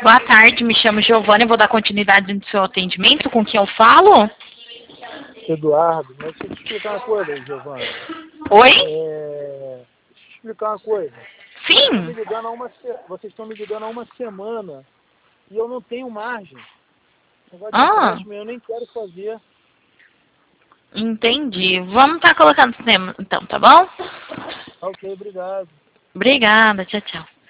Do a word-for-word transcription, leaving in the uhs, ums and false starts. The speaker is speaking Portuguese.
Boa tarde, me chamo Giovana e vou dar continuidade no seu atendimento. Com quem eu falo? Eduardo, mas deixa eu te explicar uma coisa, Giovana. Oi? É... Deixa eu te explicar uma coisa. Vocês estão me Sim. ligando há uma, se... Vocês estão me ligando há uma semana e eu não tenho margem. Negócio de Ah, empréstimo eu nem quero fazer. entendi. Vamos estar colocando cinema então, tá bom? Ok, obrigado. Obrigada, tchau, tchau.